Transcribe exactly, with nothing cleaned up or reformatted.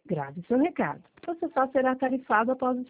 Grave seu recado. Você só será tarifado após o